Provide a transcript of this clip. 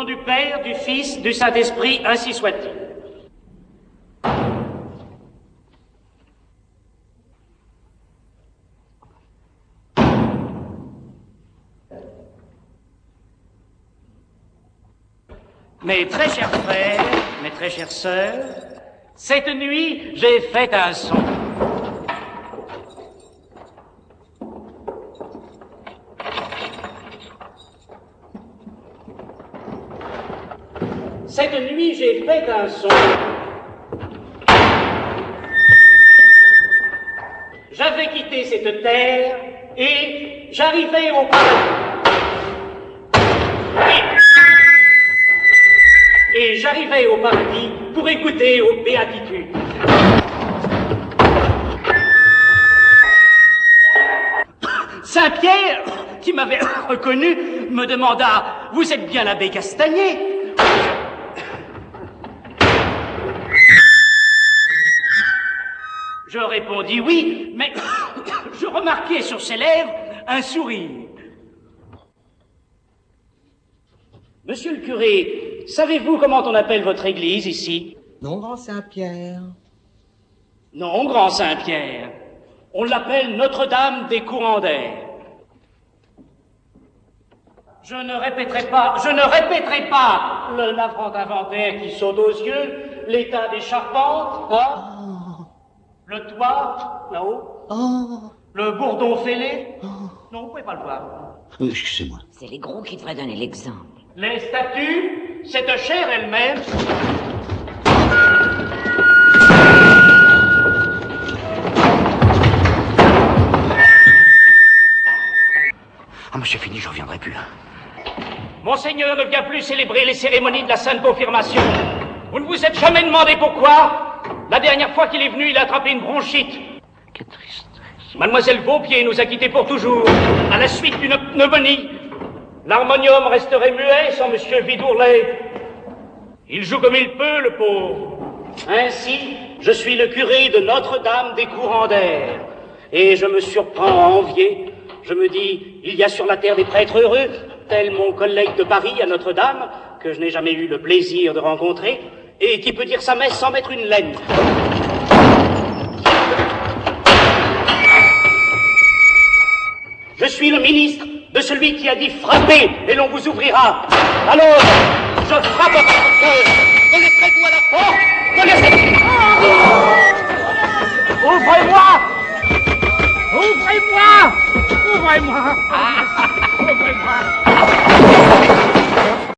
nom du Père, du Fils, du Saint-Esprit, ainsi soit-il. Mes très chers frères, mes très chères sœurs, cette nuit, j'ai fait un son. Cette nuit, j'ai fait un son. J'avais quitté cette terre et j'arrivais au paradis. Et j'arrivais au paradis pour écouter aux béatitudes. Saint-Pierre, qui m'avait reconnu, me demanda « Vous êtes bien l'abbé Castagnet ?» Je répondis oui, mais je remarquai sur ses lèvres un sourire. Monsieur le curé, savez-vous comment on appelle votre église ici? Non, grand Saint-Pierre. Non, grand Saint-Pierre. On l'appelle Notre-Dame des courants d'air. Je ne répéterai pas le navrant inventaire qui saute aux yeux, l'état des charpentes, hein? Le toit, là-haut. Le bourdon fêlé. Non, vous pouvez pas le voir. Excusez-moi. C'est les gros qui devraient donner l'exemple. Les statues, cette chair elle-même. Ah, mais c'est fini, je reviendrai plus. Monseigneur ne vient plus célébrer les cérémonies de la Sainte Confirmation. Vous ne vous êtes jamais demandé pourquoi? La dernière fois qu'il est venu, il a attrapé une bronchite. Quelle tristesse. Mademoiselle Vaupier nous a quittés pour toujours, à la suite d'une pneumonie. L'harmonium resterait muet sans Monsieur Vidourlet. Il joue comme il peut, le pauvre. Ainsi, je suis le curé de Notre-Dame des courants d'air. Et je me surprends à envier. Je me dis, il y a sur la terre des prêtres heureux, tel mon collègue de Paris à Notre-Dame, que je n'ai jamais eu le plaisir de rencontrer, et qui peut dire sa messe sans mettre une laine. Je suis le ministre de celui qui a dit frappez et l'on vous ouvrira. Alors, je frappe à votre cœur. Connaissez-vous à la porte? Connaissez-vous? Ouvrez-moi! Ouvrez-moi! Ouvrez-moi! Ouvrez-moi!